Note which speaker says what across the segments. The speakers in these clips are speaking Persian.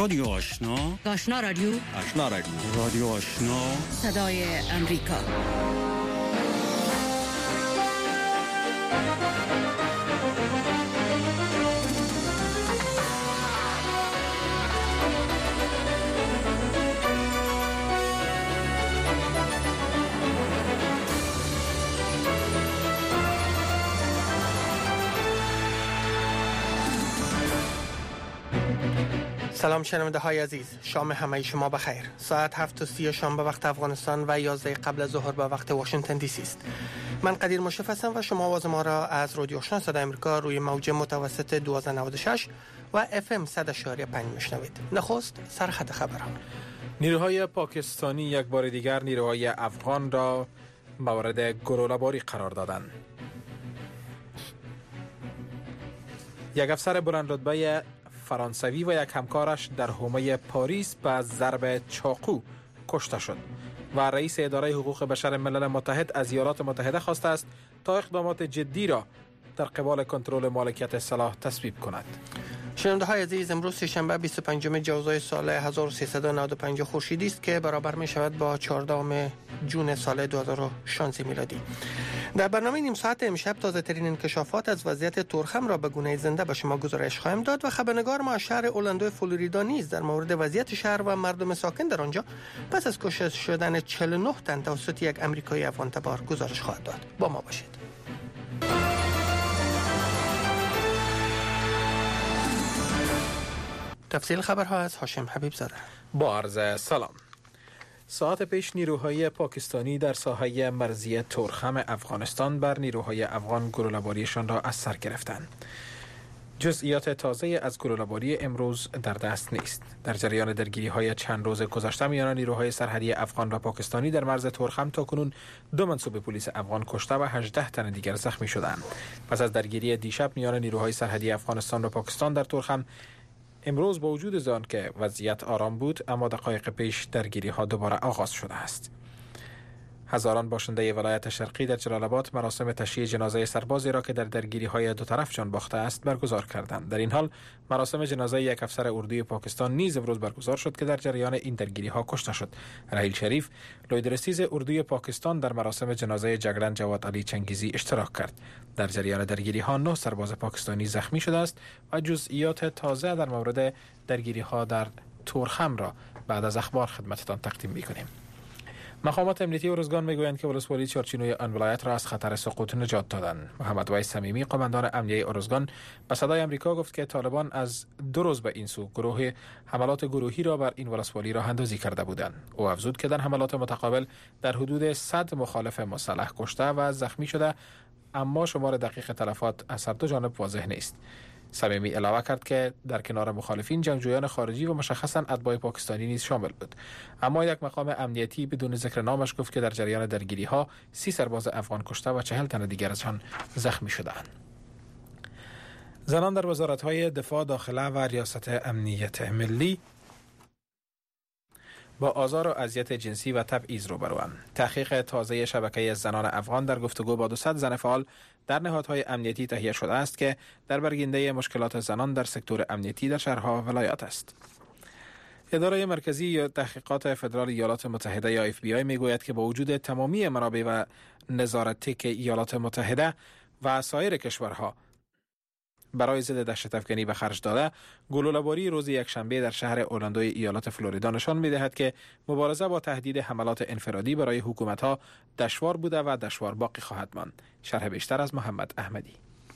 Speaker 1: رادیو آشنا،
Speaker 2: آشنا رادیو،
Speaker 1: آشنا رادیو، رادیو آشنا،
Speaker 2: صدای امریکا.
Speaker 3: سلام شنونده های عزیز، شام همه شما بخیر. ساعت 7:30 شام به وقت افغانستان و 11 قبل از ظهر به وقت واشنگتن دی سی است. من قدیر مشرف هستم و شما آواز ما را از رادیو آشنا صدای امریکا روی موج متوسط 1296 و اف ام 100.5 میشنوید. نخست سرخط خبرها.
Speaker 4: نیروهای پاکستانی یک بار دیگر نیروهای افغان را مورد گلوله‌باری قرار دادند. یک افسر بلند رتبه فرانسوی و یک همکارش در حومه پاریس به ضرب چاقو کشته شد و رئیس اداره حقوق بشر ملل متحد از ایالات متحده خواسته است تا اقدامات جدی را در قبال کنترل مالکیت سلاح تصویب کند.
Speaker 3: شنونده های عزیز، امروز سه‌شنبه 25 جوزای سال 1395 خورشیدی است که برابر می شود با 14 جون سال 2016 میلادی. در برنامه نیم ساعت امشب تازه ترین انکشافات از وضعیت تورخم را به گونه زنده به شما گزارش خواهیم داد و خبرنگار ما شهر اورلاندو فلوریدا نیز در مورد وضعیت شهر و مردم ساکن در آنجا پس از کشته شدن 49 تن توسط یک آمریکایی افغان‌تبار گزارش خواهد داد. با ما باشید. تفصیل خبرها از هاشم حبیب زاده.
Speaker 4: با عرض سلام. ساعت پیش نیروهای پاکستانی در ساحه مرزی تورخم افغانستان بر نیروهای افغان گلوله‌باریشان را از سر گرفتند. جزئیات تازه از گلوله‌باری امروز در دست نیست. در جریان درگیری‌های چند روز گذشته میان نیروهای سرحدی افغان و پاکستانی در مرز تورخم تاکنون 2 منسوب پلیس افغان کشته و 18 تن دیگر زخمی شدند. پس از درگیری دیشب میان نیروهای سرحدی افغانستان و پاکستان در تورخم، امروز با وجود آن که وضعیت آرام بود اما دقایق پیش درگیری ها دوباره آغاز شده است. هزاران باشنده ولایت شرقی در جلال آباد مراسم تشییع جنازه سربازی را که در درگیری های دو طرف جان باخته است برگزار کردند. در این حال مراسم جنازه یک افسر اردوی پاکستان نیز امروز برگزار شد که در جریان این درگیری ها کشته شد. رحیل شریف، لویدرسیز اردوی پاکستان، در مراسم جنازه جگرن جواد علی چنگیزی اشتراک کرد. در جریان درگیری ها 9 سرباز پاکستانی زخمی شده است و جزئیات تازه در مورد درگیری ها در تورخم را بعد از اخبار خدمتتان تقدیم می‌کنیم. مقامات امنیتی ارزگان میگویند که ولسوالی چارچینوی آن ولایت را از خطر سقوط نجات دادند. محمد وایس صمیمی، قماندان امنیه ارزگان، به صدای امریکا گفت که طالبان از 2 روز به این سو گروه حملات گروهی را بر این ولسوالی راه اندازی کرده بودند. او افزود که در حملات متقابل در حدود 100 مخالف مسلح کشته و زخمی شده، اما شمار دقیق تلفات از هر دو جانب واضح نیست. صمیمی علاوه کرد که در کنار مخالفین جنگجویان خارجی و مشخصاً اتباع پاکستانی نیز شامل بود. اما یک مقام امنیتی بدون ذکر نامش گفت که در جریان درگیری ها 30 سرباز افغان کشته و 40 تن دیگر ازشان زخمی شدند. زنان در وزارت‌های دفاع، داخله و ریاست امنیت ملی با آزار و اذیت جنسی و تبعیض روبروند. تحقیق تازه شبکه زنان افغان در گفتگو با 200 زن فعال در نهادهای امنیتی تهیه شده است که در برگنده مشکلات زنان در سکتور امنیتی در شهرها و ولایات است. اداره مرکزی یا تحقیقات فدرال ایالات متحده یا FBI میگوید که با وجود تمامی منابع و نظارتی که ایالات متحده و سایر کشورها برای ضد دهشت‌افکنی به خرج داده، گلوله‌باری روز یکشنبه در شهر اورلاندوی ایالات فلوریدا نشان می‌دهد که مبارزه با تهدید حملات انفرادی برای حکومت‌ها دشوار بوده و دشوار باقی خواهد ماند. شرح بیشتر از محمد احمدی.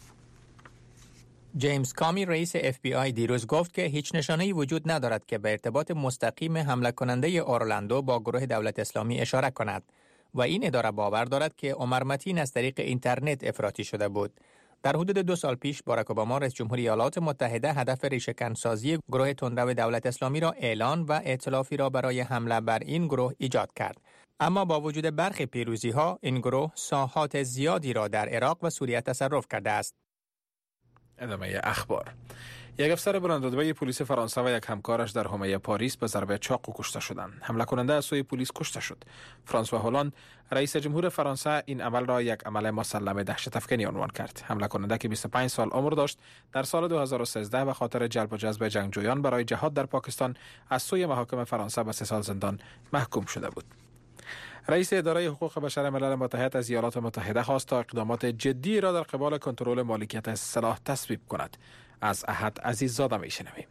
Speaker 5: جیمز کامی، رئیس FBI، دیروز گفت که هیچ نشانه‌ای وجود ندارد که به ارتباط مستقیم حمله کننده اورلاندو با گروه دولت اسلامی اشاره کند و این اداره باور دارد که عمر متین از طریق اینترنت افراطی شده بود. در حدود 2 سال پیش باراک اوباما رئیس جمهوری ایالات متحده هدف ریشه‌کنسازی گروه تندرو دولت اسلامی را اعلان و ائتلافی را برای حمله بر این گروه ایجاد کرد. اما با وجود برخی پیروزی‌ها، این گروه ساحات زیادی را در عراق و سوریه تصرف کرده است.
Speaker 4: ادامه اخبار. یک افسر بلندرتبه پلیس فرانسه و یک همکارش در حومه پاریس به ضربه چاقو کشته شدند. حمله کننده از سوی پلیس کشته شد. فرانسوا هولند رئیس جمهور فرانسه این عمل را یک عمل مسلم دهشت افکنی عنوان کرد. حمله کننده که 25 سال عمر داشت در سال 2013 به خاطر جلب و جذب جنگجویان برای جهاد در پاکستان از سوی محاکم فرانسه به 3 سال زندان محکوم شده بود. رئیس اداره حقوق بشر ملل متحد از ایالات متحده خواست تا اقدامات جدی را در قبال کنترل مالکیت سلاح تصویب کند. از احد عزیززاده میشنویم.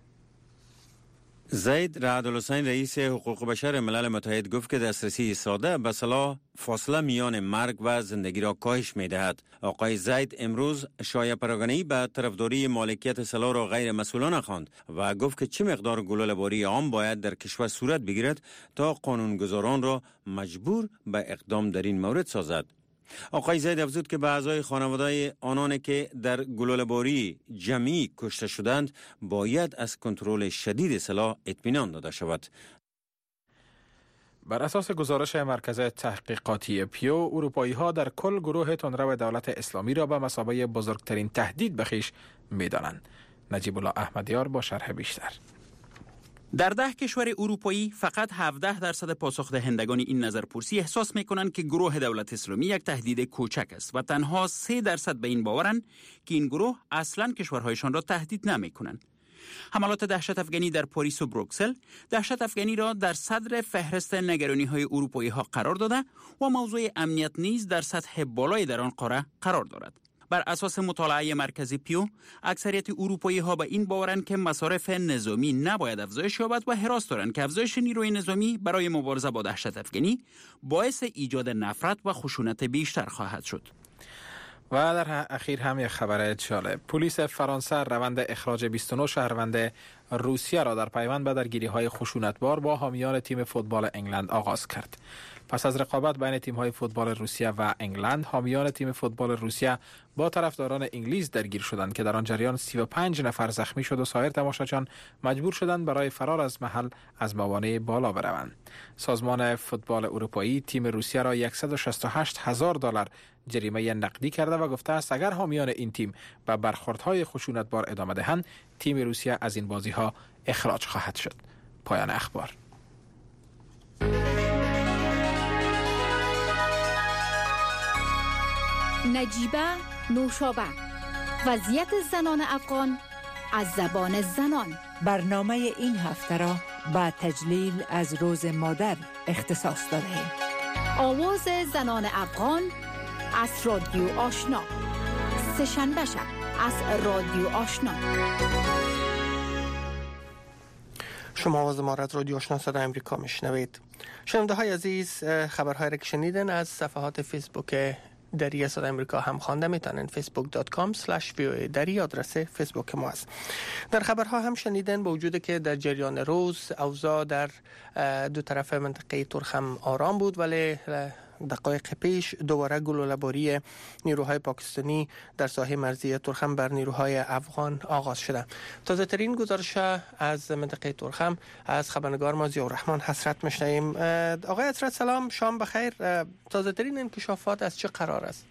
Speaker 1: زید رعد الحسین رئیس حقوق بشر ملل متحد گفت که دسترسی ساده به سلاح فاصله میان مرگ و زندگی را کاهش می دهد. آقای زید امروز شایعه پراکنی به طرفداری مالکیت سلاح را غیر مسئولانه خواند و گفت که چه مقدار گلوله‌باری عام باید در کشور صورت بگیرد تا قانونگذاران را مجبور به اقدام در این مورد سازد. آقای زید افزود که به اعضای خانواده آنانی که در گلوله‌باری جمعی کشته شدند باید از کنترل شدید سلاح اطمینان داده شود.
Speaker 4: بر اساس گزارش مرکز تحقیقاتی پیو، اروپایی‌ها در کل گروه تندرو دولت اسلامی را به مثابه بزرگترین تهدید به خویش می‌دانند. نجیب الله احمدیار با شرح بیشتر.
Speaker 6: در 10 کشور اروپایی فقط 17% پاسخ دهندگان این نظرپرسی احساس می‌کنند که گروه دولت اسلامی یک تهدید کوچک است و تنها 3% به این باورند که این گروه اصلاً کشورهایشان را تهدید نمی‌کنند. حملات دهشت افغانی در پاریس و بروکسل دهشت افغانی را در صدر فهرست نگرانی‌های اروپایی‌ها قرار داده و موضوع امنیت نیز در سطح بالای در آن قاره قرار دارد. بر اساس مطالعه مرکزی پیو، اکثریت اروپایی ها به این باورند که مصارف نظامی نباید افزایش یابد و حراس دارند که افزایش نیروی نظامی برای مبارزه با دهشت افغانی باعث ایجاد نفرت و خشونت بیشتر خواهد شد.
Speaker 4: و در اخیر هم یک خبر جالب. پلیس فرانسه روند اخراج 29 شهروند روسیه را در پیوند به درگیری‌های خشونتبار با حامیان تیم فوتبال انگلند آغاز کرد. پس از رقابت بین تیم‌های فوتبال روسیه و انگلند، حامیان تیم فوتبال روسیه با طرفداران انگلیس درگیر شدند که در آن جریان 35 نفر زخمی شد و سایر تماشاچیان مجبور شدند برای فرار از محل از موانع بالا بروند. سازمان فوتبال اروپایی تیم روسیه را $168,000 جریمه نقدی کرده و گفته است اگر حامیان این تیم به برخوردهای خشونتبار ادامه دهند، تیم روسیه از این بازی‌ها اخراج خواهد شد. پایان اخبار.
Speaker 2: نجیبه نوشابه، وضعیت زنان افغان از زبان زنان.
Speaker 7: برنامه این هفته را با تجلیل از روز مادر اختصاص داده ایم.
Speaker 2: آواز زنان افغان از رادیو آشنا، سه‌شنبه شب از رادیو آشنا.
Speaker 3: شما آواز ما را از رادیو آشنا صدای امریکا میشنوید. شنونده های عزیز، خبرهای را که شنیدن از صفحات فیسبوک دری صدای امریکا هم خوانده میتونن. facebook.com/voa دری آدرس فیسبوک ما است. در خبرها هم شنیدن با وجود که در جریان روز اوضاع در دو طرف منطقه تورخم آرام بود، ولی دقایق پیش دوباره گلوله‌باری نیروهای پاکستانی در ساحه مرزی تورخم بر نیروهای افغان آغاز شده. تازه ترین گزارش از منطقه تورخم از خبرنگار ما ضیاءالرحمن حسرت میشنویم. آقای حسرت سلام، شام بخیر. تازه ترین انکشافات از چه قرار است؟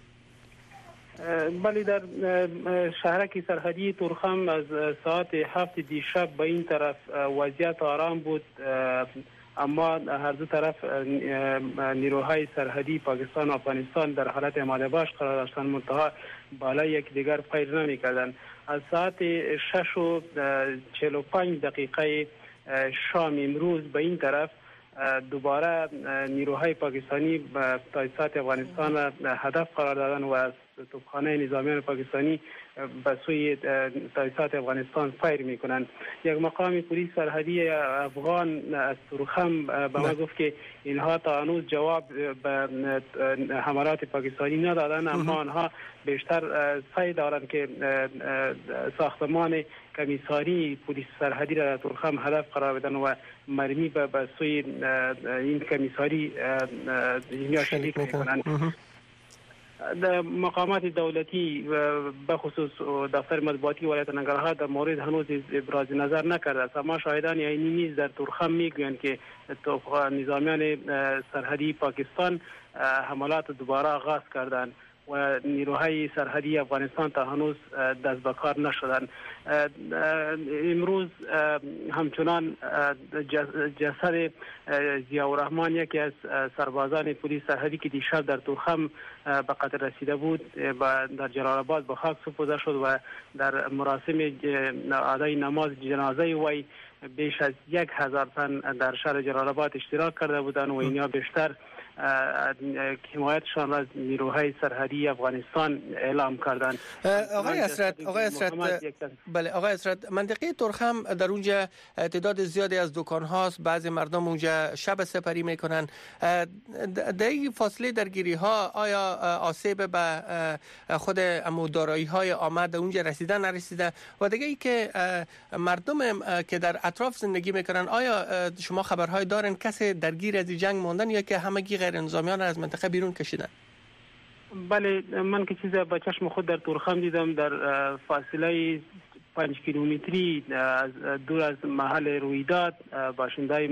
Speaker 8: بله، در شهرک سرحدی تورخم از ساعت 7 دیشب به این طرف وضعیت آرام بود، اما هر دو طرف نیروهای سرحدی پاکستان و افغانستان در حالت آماده باش قرار داشتند، منتها بالای یکدیگر فیر نمی‌کردند. از ساعت 6:45 شام امروز به این طرف دوباره نیروهای پاکستانی به تاسیسات افغانستان هدف قرار دادن و از توپخانه نظامیان پاکستانی به سوی تاسیسات افغانستان فیر میکنند. یک مقام پلیس سرحدی افغان از تورخم به ما گفت که اینها تا هنوز جواب به حملات پاکستانی ندادن، اما آنها بیشتر سعی دارند که ساختمان کمیساری پلیس سرحدی را در تورخم هدف قرار بدن و مرمی به سوی این کمیساری شلیک میکنند. مقامات دولتی به خصوص دفتر مطبوعاتی ولایت ننگرهار در مورد هنوز ابراز نظر نکرده است، اما شاهدان عینی نیز در تورخم میگویند که نظامیان سرحدی پاکستان حملات دوباره آغاز کردند و نیروهای سرحدی افغانستان تا هنوز دست به کار نشدند. امروز همچنان جسد ضیاءالرحمن یکی از سربازان پلیس سرحدی که دیشب در تورخم به قتل رسیده بود در جلال آباد به خاک سپرده شد و در مراسم ادای نماز جنازه وی بیش از 1000 تن در شهر جلال آباد اشتراک کرده بودند و اینها بیشتر حمایتشان از نیروهای سرحدی افغانستان اعلام کردند.
Speaker 3: آقای اسرت منطقه تورخم در اونجا تعداد زیادی از دکان هاست، بعضی مردم اونجا شب سپری میکنن. در این فاصله درگیری ها آیا آسیب به خود دارایی های آمد اونجا رسیده نرسیده؟ و دیگه ای که مردم که در اطراف زندگی میکنن آیا شما خبرهای دارن کسی درگیر از جنگ ماندن یا که همگی غیر انضامیان از منطقه بیرون کشیدن؟
Speaker 8: بله، من که چیز با چشم خود در تورخم دیدم. در فاصله 5 کیلومتری دور از محل رویداد باشندای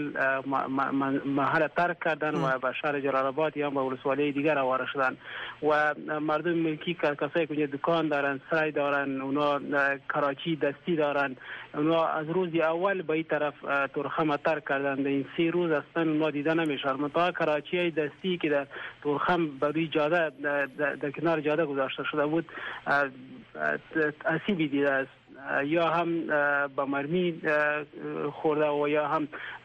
Speaker 8: محل ترک کردن و به شهر جلال آباد یا به ولسوالی دیگر آواره شدن و مردم ملکی کسایی که دکان دارن، سرای دارن، اونا کراچی دستی دارن، اونا از روز اول به این طرف تورخم ترک کردن. این 3 روز اصلا اونا دیده نمیشن. منطقه کراچی دستی که در تورخم بروی جاده در کنار جاده گذاشته شده بود اسیبی دیده است، یا هم با مرمی خورده و یا هم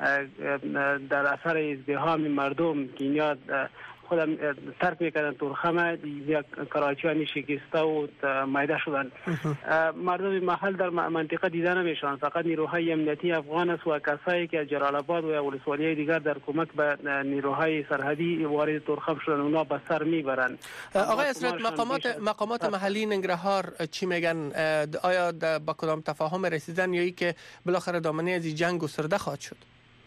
Speaker 8: در اثر ازدحام مردم که اینا خودم ترک میکردن تورخم یک کراچیانی شکسته و مایده شدن. مردم محل در منطقه دیده نمیشن، فقط نیروهای امنیتی افغان است و کسایی که جلال آباد و ولسوالی دیگر در کمک به نیروهای سرحدی وارد تورخم شدن اونا به سر میبرن.
Speaker 3: آقای اسرت، مقامات محلی ننگرهار چی میگن؟ آیا با کدام تفاهم رسیدن یا ای که بالاخره دامنه از جنگ گسترده خواهد شد؟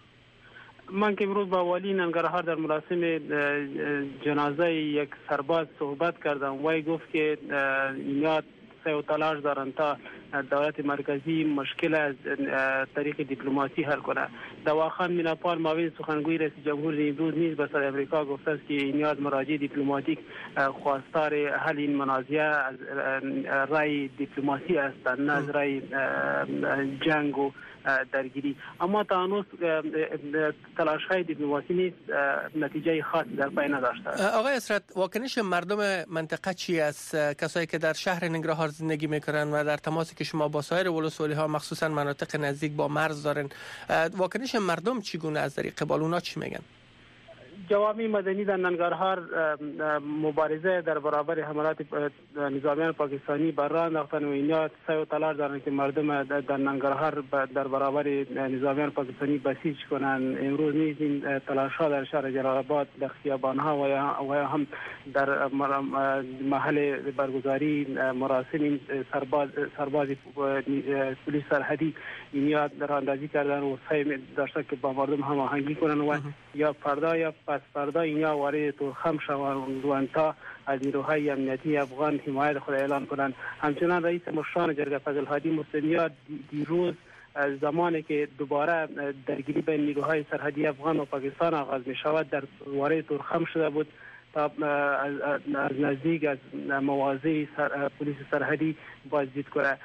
Speaker 8: من که امروز با والی ننگرهار در مراسم جنازه یک سرباز صحبت کردم. وی گفت که اینا سعی و تلاش دارن تا دولت مرکزی مشکل از طریق دیپلماسی حل کنه. دواخان میناپال معاون سخنگوی رئیس جمهور امروز نیز به صدر امریکا گفته است که این از مراجع دیپلماتیک خواستار حل این منازعه از رای دیپلماسی هستند، نه از رای جنگ و درگیری. اما تا هنوز تلاش‌های دیپلماسی نیست نتیجه خاصی در پی نداشته.
Speaker 3: آقای اسرت، واکنش مردم منطقه چی است؟ کسایی که در شهر ننگرهار زندگی میکنن و در تماسی که شما با سایر ولسوالی ها مخصوصا مناطق نزدیک با مرز دارن، واکنش مردم چگونه از در قبال اونا چی میگن؟
Speaker 8: جوامع مدنی در ننگرهار مبارزه در برابر حملات نظامیان پاکستانی بر راه انداختن و اینا سعی و تلاش دارند که مردم در ننگرهار در برابر نظامیان پاکستانی بسیج کنند. امروز نیز این تلاش‌ها در شهر جلال آباد در خیابان‌ها و هم در محل برگزاری مراسم سرباز پلیس سرحدی اینا راهاندازی کردن و سعی داشتن که با مردم هماهنگی کنند و یا فردا یا پس فردا اینا وارد تورخم شوند تا از نیروهای امنیتی افغان حمایت خود اعلان کنند. همچنان رئیس مشران جرگه فضل‌هادی مستنیار دیروز زمانی که دوباره درگیری بین نیروهای سرحدی افغان و پاکستان آغاز می شود در وارد تورخم شده بود تا از نزدیک از مواضع پلیس سرحدی بازدید کنه.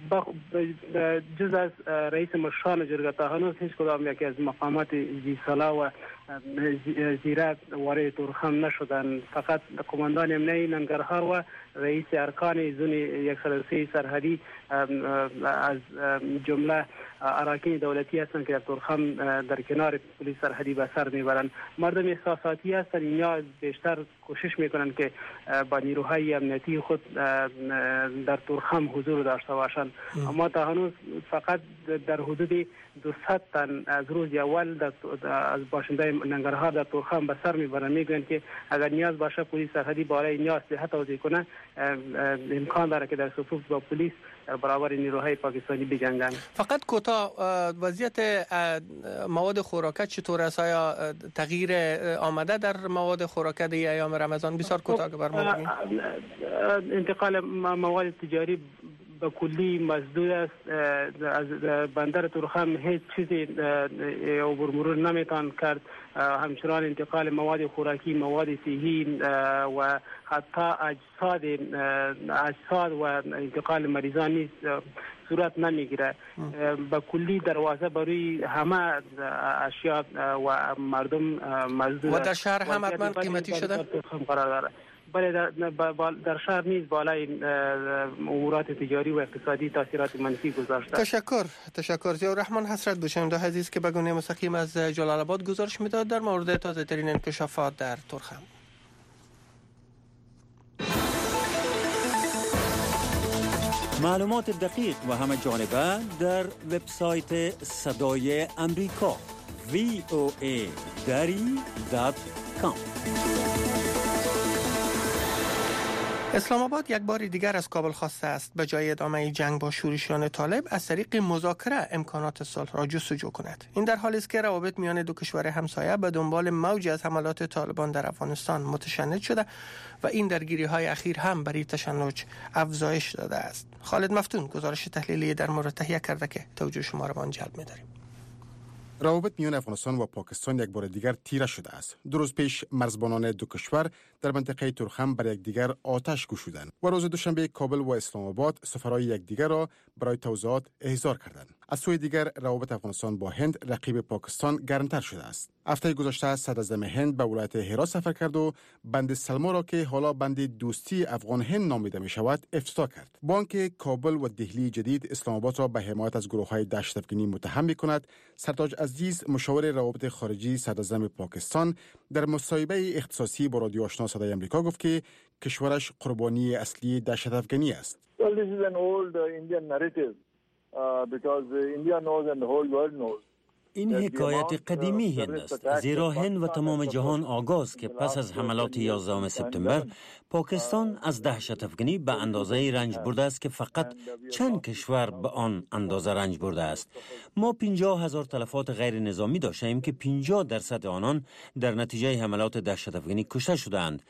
Speaker 8: جز از رئیس مشران جرگه تا هنوز هیچ کدام یکی از مقامات زیسالا و زیرات وارد تورخم نشدن. فقط قماندان امنیتی ننگرهار و رئیس ارکان زون 103 سرحدی از جمله اراکین دولتی هستند که در تورخم در کنار پلیس سرحدی به سر میبرند. مردم احساساتی هستند، اینا بیشتر کوشش میکنند که با نیروهای امنیتی خود در تورخم حضور داشته باشند. اما تا هنوز فقط در حدود 200 تن از روز اول از باشنده ننگرهار در تورخم به سر میبرند. میگویند که اگر نیاز باشه پلیس سرحدی برای اینا اسلحه توزیع کنه امکان داره که در صفوف با پلیس در برابر نیروهای پاکستانی بجنگند.
Speaker 3: فقط کوتاه وضعیت مواد خوراکه چطور است؟ آیا تغییر آمده در مواد خوراکه در ایام رمضان؟ بسیار کوتاه که بر ما بگید.
Speaker 8: انتقال مواد تجاری به کلی مسدود است. از بندر تورخم هیچ چیزی عبور مرور نمیتوان کرد. همچنان انتقال مواد خوراکی، مواد صحی و حتی اجساد و انتقال مریضان نیز صورت نمیگیره. به کلی دروازه برای همه اشیاء و مردم مسدود
Speaker 3: و در شهر هم حتما قیمتی شده
Speaker 8: قرار داره. بله در شهر نیز بالای امورات تجاری و اقتصادی تاثیرات منفی گذاشته.
Speaker 3: تشکر ضیاء الرحمن حسرت بشنونده عزیز که به گونه مستقیم از جلال آباد گزارش میداد در مورد تازه ترین انکشافات در تورخم.
Speaker 1: معلومات دقیق و همه جانبه در وبسایت صدای امریکا voa.com.
Speaker 3: اسلام آباد یک بار دیگر از کابل خواسته است به جای ادامه جنگ با شورشیان طالب از طریق مذاکره امکانات صلح را جستجو کند. این در حالی است که روابط میان دو کشور همسایه به دنبال موج از حملات طالبان در افغانستان متشنج شده و این درگیری‌های اخیر هم برای تشنج افزایش داده است. خالد مفتون گزارش تحلیلی در مورد تهیه کرده که توجه شما را به آن جلب می‌داریم.
Speaker 9: روابط میان افغانستان و پاکستان یک بار دیگر تیره شده است. 2 روز پیش مرزبانان دو کشور در منطقه تورخم بر یکدیگر آتش گشودند و روز دوشنبه کابل و اسلام آباد سفرای یکدیگر را برای توضیحات احضار کردند. از سوی دیگر روابط افغانستان با هند رقیب پاکستان گرمتر شده است. هفته گذشته صدراعظم هند به ولایت هرات سفر کرد و بند سلما را که حالا بند دوستی افغان هند نامیده می شود افتتاح کرد. بانک کابل و دهلی جدید اسلام آباد را به حمایت از گروه‌های دهشت افغانی متهم می‌کند. سرتاج عزیز مشاور روابط خارجی صدراعظم پاکستان در مصاحبه اختصاصی با رادیو آشنا صدای آمریکا گفت که کشورش قربانی اصلی دهشت افغانی است.
Speaker 10: Well, this is an old Indian narrative because India knows and the whole world knows.
Speaker 1: این حکایت قدیمی هند است، زیرا هند و تمام جهان آگاه است که پس از حملات 11 سپتامبر پاکستان از دهشت افغانی به اندازه رنج برده است که فقط چند کشور به آن اندازه رنج برده است. ما 50,000 تلفات غیر نظامی داشتیم که 50% آنان در نتیجه حملات دهشت افغانی کشته شدند.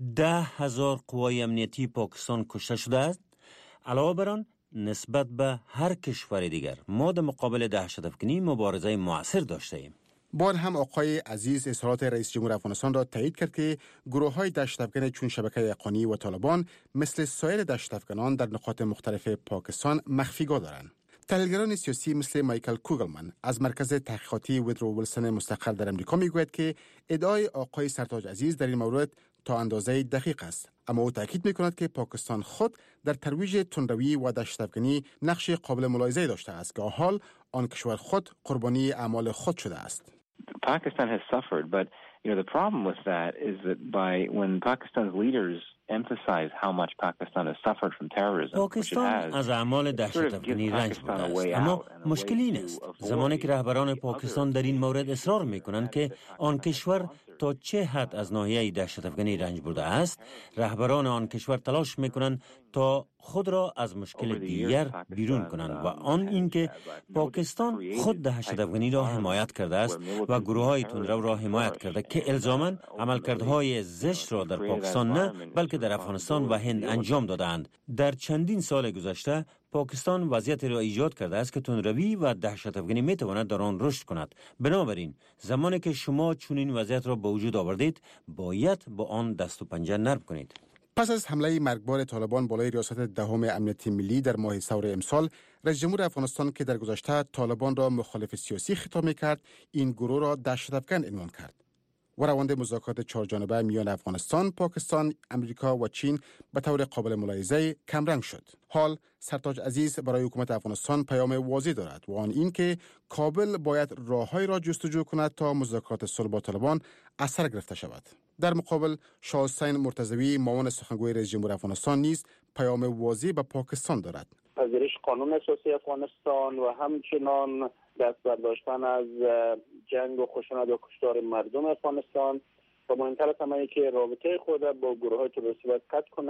Speaker 1: 10,000 قوای امنیتی پاکستان کشته شده است. علاوه بر آن نسبت به هر کشور دیگر ما در مقابل دهشت افغانی مبارزه مؤثر داشته ایم.
Speaker 9: بار هم آقای عزیز اظهارات رئیس جمهور افغانستان را تایید کرد که گروه‌های دهشت افغان چون شبکه حقانی و طالبان مثل سایر دهشت افغانان در نقاط مختلف پاکستان مخفیگاه دارند. تحلیلگران سیاسی مثل مایکل کوگلمن از مرکز تحقیقاتی وودرو ویلسون مستقر در امریکا میگوید که ادعای آقای سرتاج عزیز در این مورد تا اندازه دقیق است، اما او تاکید می‌کند که پاکستان خود در ترویج تندروی و دهشت افغانی نقش قابل ملاحظه داشته است که حال آن کشور خود قربانی اعمال خود شده است.
Speaker 11: Pakistan has suffered, but the problem with that is that when Pakistan's leaders emphasize how much Pakistan has suffered from terrorism.
Speaker 1: پاکستان از اعمال دهشت افغانی رنج برده است، اما مشکل این است زمانی که رهبران پاکستان در این مورد اصرار می‌کنند که آن کشور تا چه حد از ناحیه دهشت افغانی رنج برده است، رهبران آن کشور تلاش می‌کنند تا خود را از مشکل دیگر بیرون کنند و آن اینکه پاکستان خود دهشت افغانی را حمایت کرده است و گروه‌های تندرو را حمایت کرده که الزاماً عملکردهای زشت را در پاکستان نه بلکه در افغانستان و هند انجام دادند. در چندین سال گذشته پاکستان وضعیت را ایجاد کرده است که تندروی و دهشت افغانی میتواند در آن رشد کند. بنابراین زمانی که شما چنین وضعیت را به وجود آوردید باید با آن دست و پنجه نرم کنید.
Speaker 9: پس از حمله مرگبار طالبان بالای ریاست دهم امنیت ملی در ماه ثور امسال، رئیس جمهور افغانستان که در گذشته طالبان را مخالف سیاسی خطاب می‌کرد، این گروه را دهشت افغان عنوان کرد. و روند مذاکرات چهارجانبه میان افغانستان، پاکستان، امریکا و چین به طور قابل ملاحظه کمرنگ شد. حال سرتاج عزیز برای حکومت افغانستان پیام واضح دارد و آن این که کابل باید راه‌هایی را جستجو کند تا مذاکرات صلح با طالبان اثر گرفته شود. در مقابل شاه حسین مرتضوی معاون سخنگوی رئیس جمهور افغانستان نیز پیام واضح به پاکستان دارد.
Speaker 12: پذیرش قانون اساسی افغانستان و همچنان دست برداشتن از جنگ و خشونت و کشتار مردم افغانستان و مهمتر از همه که رابطه خود با گروه‌های تروریستی باید قطع کنه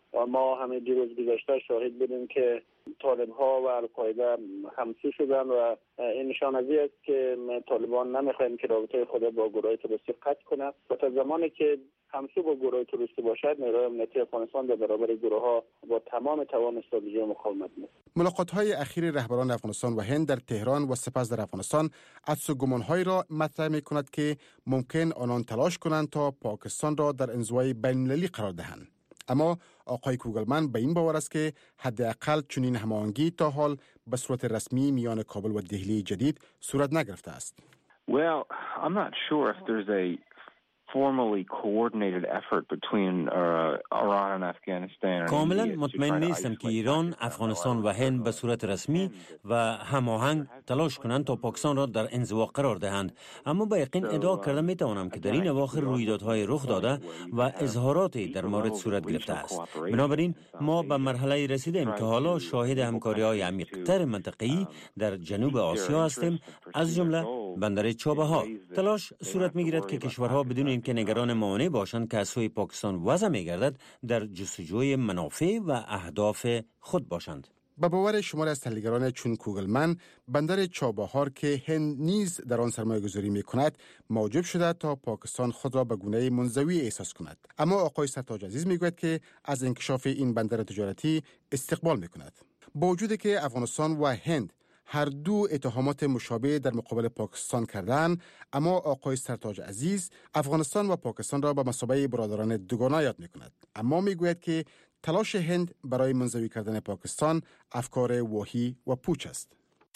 Speaker 12: و ما همه دیروز گذشته شاهد بودیم که طالب‌ها و القاعده همسو شدن و این نشان از این است که طالبان نمیخواهند که رابطه خود با گروه تروریستی قطع کنند و تا زمانی که همسو با گروه تروریستی باشد نیروهای امنیتی افغانستان در برابر گروه ها با تمام توان استراتژی مقاومت می‌کند.
Speaker 9: ملاقات‌های اخیر رهبران افغانستان و هند در تهران و سپس در افغانستان عدس و گمان‌هایی را مطرح می‌کند که ممکن آنان تلاش کنند تا پاکستان را در انزوای بین‌المللی قرار دهند. اما آقای کوگلمن به این باور است که حداقل چنین هماهنگی تا حال به صورت رسمی میان کابل و دهلی جدید صورت نگرفته است.
Speaker 11: Well, I'm not sure if there's a formally coordinated effort between Iran and Afghanistan.
Speaker 1: کاملا مطمئن نیستم که ایران، افغانستان و هند به صورت رسمی و هماهنگ تلاش کنند تا پاکستان را در انزوا قرار دهند، اما با یقین ادعا کرده می توانم که در این اواخر رویدادهای رخ داده و اظهاراتی در مورد صورت گرفته است. بنابراین ما به مرحله رسیدیم که حالا شاهد همکاری‌های عمیق‌تر منطقه‌ای در جنوب آسیا هستیم، از جمله بندر چابهار. تلاش صورت می‌گیرد که کشورها بدون که نگران موانع باشند که از سوی پاکستان وضع می‌گردد در جستجوی منافع و اهداف خود باشند.
Speaker 9: به باور شماری از تحلیلگران چون کوگلمن، بندر چابهار که هند نیز در آن سرمایه‌گذاری می‌کند موجب شده تا پاکستان خود را به گونه منزوی احساس کند. اما آقای سرتاج عزیز می‌گوید که از انکشاف این بندر تجارتی استقبال می‌کند. با وجودی که افغانستان و هند هر دو اتهامات مشابه در مقابل پاکستان کردند، اما آقای سرتاج عزیز افغانستان و پاکستان را به مثابه برادران دوگانه یاد می‌کند. اما می‌گوید که تلاش هند برای منزوی کردن پاکستان افکار واهی و پوچ است.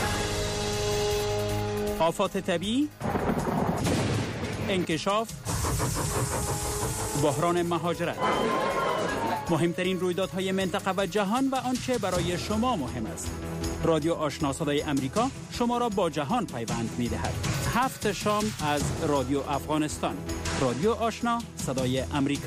Speaker 6: آفات طبیعی، انکشاف، بحران مهاجرت، مهمترین رویدادهای منطقه و جهان و آنچه برای شما مهم است. رادیو آشنا صدای امریکا شما را با جهان پیوند می‌دهد. 7 شام از رادیو افغانستان. رادیو آشنا صدای امریکا.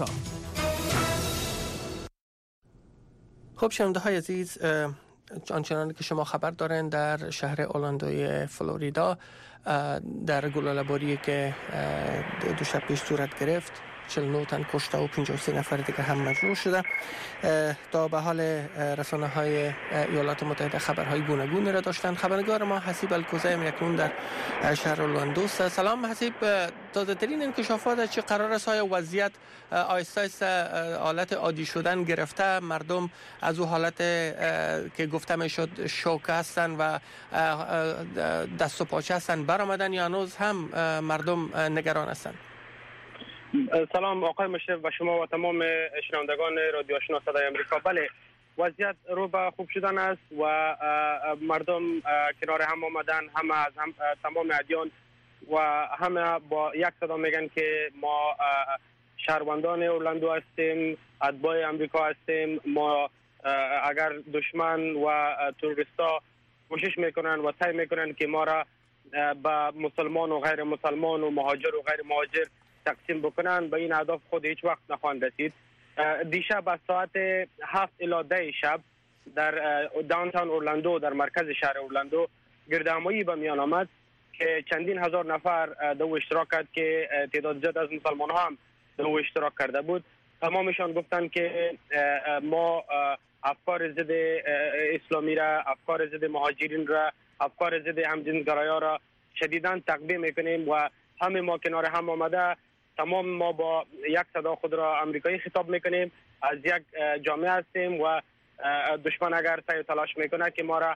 Speaker 3: خب شنونده های عزیز، آنچنان که شما خبر دارین در شهر اورلاندوی فلوریدا در گلوله‌باری که دو شب پیش صورت گرفت 49 تن کشته و 53 نفر دیگه هم مجروح شده. تا به حال رسانه‌های ایالات متحده خبرهای گوناگونی را داشتن. خبرنگار ما حسیب الکوزیم یکون در شهر اورلاندو است. سلام حسیب، تازه ترین انکشافات چه قرار است؟ های وضعیت آیسته حالت عادی شدن گرفته؟ مردم از او حالت که گفته میشد شوکه هستن و دست و پاچه هستن برآمدن یا هنوز هم مردم نگران هستن؟
Speaker 8: سلام آقای مشرف و شما و تمام شنوندگان رادیو آشنا صدای امریکا. بله، وضعیت رو به خوب شدن است و مردم کنار هم آمدن، همه از تمام ادیان و همه با یک صدا میگن که ما شهروندان اورلاندو هستیم، اتباع امریکا هستیم. ما اگر دشمن و تروریستا کوشش میکنن و سعی میکنن که ما را به مسلمان و غیر مسلمان و مهاجر و غیر مهاجر تقسیم بکنن، به این اهداف خود هیچ وقت نخواهند رسید. دیشب از ساعت 7 الی 10 شب در داونتاون اورلاندو، در مرکز شهر اورلاندو، گردهمایی به میان آمد که چندین هزار نفر در اشتراک کرد که تعداد زیاد از مسلمان ها هم در اشتراک کرده بود. تمامشان گفتن که ما افکار ضد اسلامی را، افکار ضد مهاجرین را، افکار ضد همجنسگرایان را شدیداً تقبیح میکنیم و همه ما کنار هم آمده تمام ما با یک صدا خود را امریکایی خطاب میکنیم. از یک جامعه هستیم و دشمن اگر سعی تلاش میکنه که ما را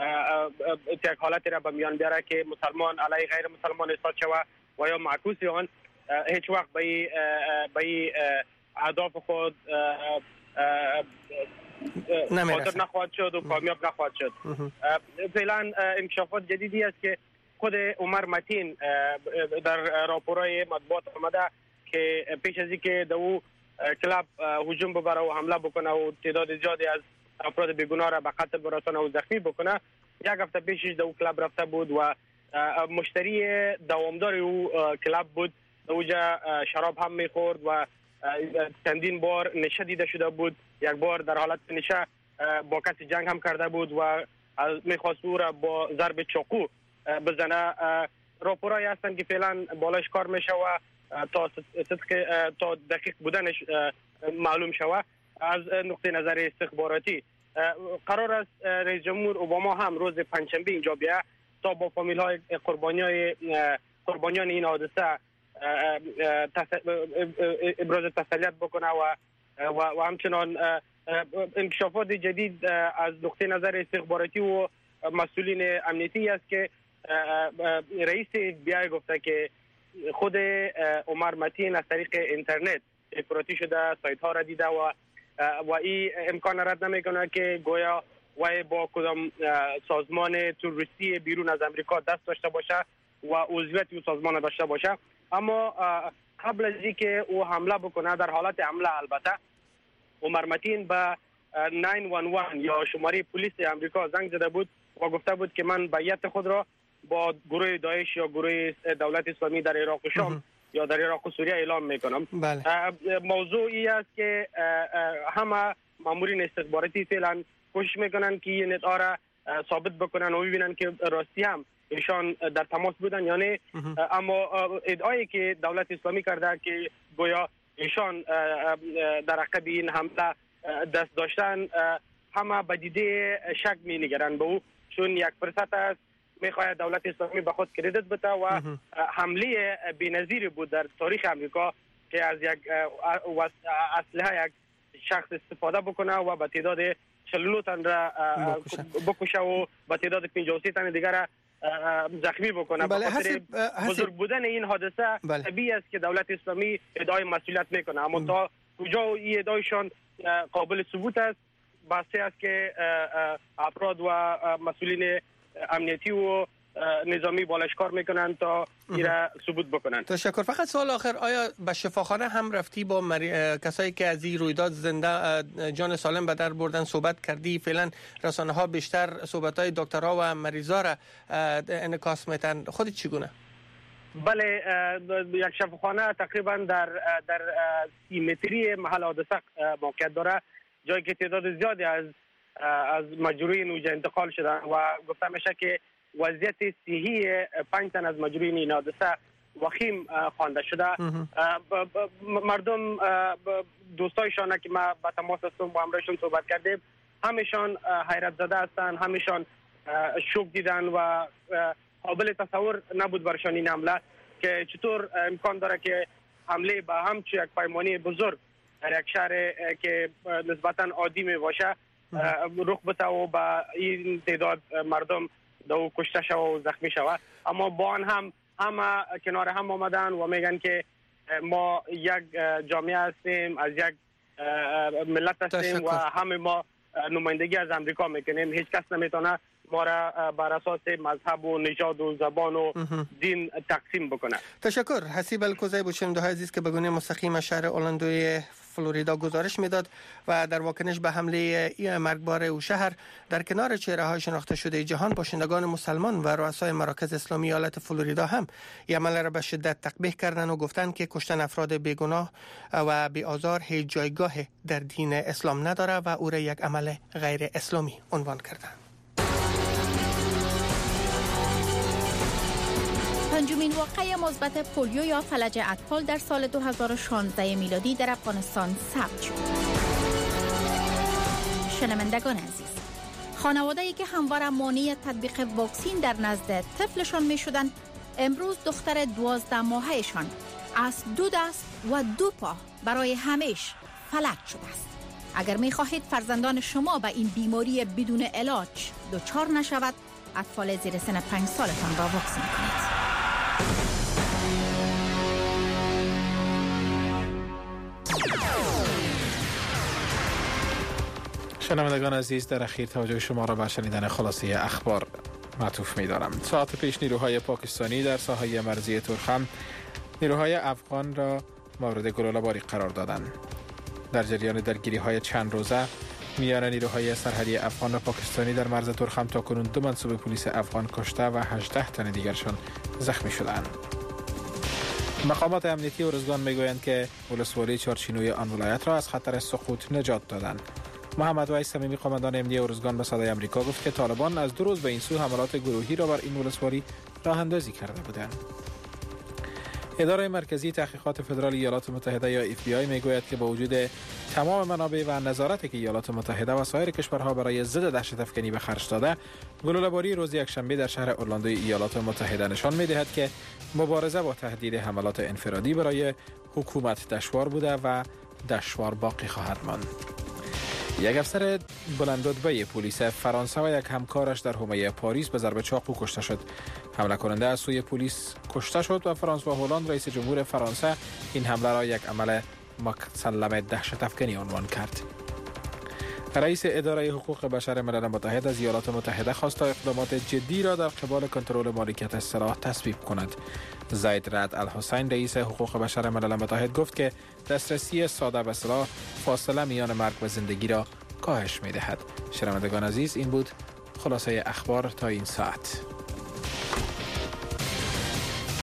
Speaker 8: یک حالتی را به میان بیاره که مسلمان علیه غیر مسلمان احساس شود و یا معکوس آن، هیچ وقت به اهداف خود قادر نخواهد شد و کامیاب نخواهد شد. فعلا انکشافات جدیدی است که خود عمر متین در راپورای مطبوعات آمده که پیش از اینکه در او کلاب هجوم ببره و حمله بکنه و تعداد زیادی از افراد بیگناه را به قتل برسانه و زخمی بکنه، یک هفته پیشش در او کلاب رفته بود و مشتری دوامدار او کلاب بود. در اوجا شراب هم میخورد و چندین بار نشه دیده شده بود. یک بار در حالت نشه با کسی جنگ هم کرده بود و میخواست او را با ضرب چاقو بزنه. راپورایی هستن که فعلا بالاش کار میشه و تا دقیق بودنش معلوم شوه. از نقطه نظر استخباراتی قرار است رئیس جمهور اوباما هم روز پنجشنبه اینجا بیاید تا با فامیل های قربانیان این حادثه ابراز تسلیت بکنه و همچنان انکشافات جدید از نقطه نظر استخباراتی و مسئولین امنیتی است که رئیس FBI گفته که خود عمر متین از طریق اینترنت افراطی شده، سایت ها را دیده و این امکان رد نمیکنه که گویا و با کدام سازمان تروریستی بیرون از امریکا دست داشته باشه و عضویت او سازمان داشته باشه. اما قبل از اینکه او حمله بکنه، در حالت حمله البته عمر متین به 911 یا شماره پلیس امریکا زنگ زده بود و گفته بود که من بیعت خود را با گروه داعش یا گروه دولت اسلامی در عراق و شام یا در عراق و سوریه اعلام میکنم.
Speaker 3: بله.
Speaker 8: موضوعی است که همه مامورین استخباراتی فعلا کوشش میکنن که این ادعا را ثابت بکنن و ببینن که راستی هم ایشان در تماس بودن یا نه. اما ادعایی که دولت اسلامی کرده که گویا ایشان در عقب این حمله دست داشتن، همه به دیده شک می نگرن به او، چون یک فرصت است میخواهد دولت اسلامی به خود کردیت بده و حمله بی‌نظیر بود در تاریخ امریکا که از یک اسلحه یک شخص استفاده بکنه و به تعداد 49 تن را بکشه و به تعداد 53 تن دیگر را زخمی بکنه.
Speaker 3: بله.
Speaker 8: بزرگ بودن این حادثه طبیعی است که دولت اسلامی ادعای مسئولیت میکنه، اما تا کجا این ادعایشان قابل ثبوت است بحثی است که افراد و مسئولین امنیتی و نظامی بالش کار میکنن تا ایره ثبوت بکنن.
Speaker 3: تشکر. فقط سوال آخر، آیا به شفاخانه هم رفتی با کسایی که از این رویداد زنده جان سالم به در بردن صحبت کردی؟ فعلا رسانه ها بیشتر صحبت های دکترها و مریضا را انعکاس میتن، خودت چگونه؟
Speaker 8: بله، یک شفاخانه تقریبا در 30 متری محل حادثه موقعیت داره، جایی که تعداد زیادی از مجروحین اونجا انتقال شدن و گفته میشه که وضعیت صحی 5 تن از مجروحین این حادثه وخیم خوانده شده. مردم دوستایشان که ما با تماس هستم با همراهشون صحبت کردیم، همشان حیرت زده هستن، همشان شوک دیدن و قابل تصور نبود برشان این حمله که چطور امکان داره که حمله به همچون یک پیمانی بزرگ در یک شهر که نسبتا عادی می باشه رخ بده و با این تعداد مردم دو کشته شود و زخمی شود. اما با آن هم همه کنار هم آمدن و میگن که ما یک جامعه هستیم، از یک ملت هستیم و همه ما نمایندگی از امریکا میکنیم. هیچ کس نمیتونه ما را بر اساس مذهب و نژاد و زبان و دین تقسیم بکنه.
Speaker 3: تشکر. حسیب الکوزی بود شنونده های عزیز که به گونه مستقیم از شهر اورلاندوی فلوریدا گزارش میداد و در واکنش به حمله مرگبار او شهر در کنار چهره های شناخته شده جهان، باشندگان مسلمان و رؤسای مراکز اسلامی ایالت فلوریدا هم این عمل را به شدت تقبیح کردند و گفتند که کشتن افراد بیگناه و بی آزار هیچ جایگاه در دین اسلام نداره و او را یک عمل غیر اسلامی عنوان کردند.
Speaker 2: پنجمین واقعه مثبت پولیو یا فلج اطفال در سال 2016 میلادی در افغانستان ثبت شد. شنوندگان عزیز، خانواده‌ای که همواره مانع تطبیق واکسین در نزد طفلشان می‌شدند، امروز دختر 12 ماهه‌شان از 2 دست و 2 پا برای همیشه فلج شده است. اگر می‌خواهید فرزندان شما به این بیماری بدون علاج دچار نشود، اطفال زیر سن 5 سالتان را واکسین کنید.
Speaker 4: شنوندگان عزیز، در اخیر توجه شما را به شنیدن خلاصه اخبار معطوف می‌دارم. ساعت پیش نیروهای پاکستانی در ساحه مرزی تورخم نیروهای افغان را مورد گلوله‌باری قرار دادند. در جریان درگیری‌های چند روزه میان نیروهای سرحدی افغان و پاکستانی در مرز تورخم تاکنون 2 منصوب پلیس افغان کشته و 18 تن دیگرشان زخمی شدند. مقامات امنیتی ارزگان میگویند که ولسوالی چارچینوی آن ولایت را از خطر سقوط نجات دادند. محمد وحید صمیمی قماندان امنیتی ارزگان به صدای آمریکا گفت که طالبان از 2 روز به این سو حملات گروهی را بر این ولسوالی راه اندازی کرده بودند. اداره مرکزی تحقیقات فدرال ایالات متحده یا FBI میگوید که با وجود تمام منابع و نظارتی که ایالات متحده و سایر کشورها برای ضد دهشت‌افکنی به خرج داده، گلوله‌باری روز یکشنبه در شهر اورلاندوی ایالات متحده نشان می‌دهد که مبارزه با تهدید حملات انفرادی برای حکومت دشوار بوده و دشوار باقی خواهد ماند. یک افسر بلندرتبه پلیس فرانسه و یک همکارش در حومه پاریس به ضرب چاقو کشته شد. حمله کننده از سوی پلیس کشته شد و فرانسوا هولند رئیس جمهور فرانسه این حمله را یک عمل مسلم دهشت‌افکنی عنوان کرد. رئیس اداره حقوق بشر ملل متحد از ایالات متحده خواست تا اقدامات جدی را در قبال کنترل مالکیت سلاح تصویب کند. زید رعد الحسین رئیس حقوق بشر ملل متحد گفت که دسترسی ساده به سلاح فاصله میان مرگ و زندگی را کاهش می‌دهد. شنوندگان عزیز، این بود خلاصه اخبار تا این ساعت.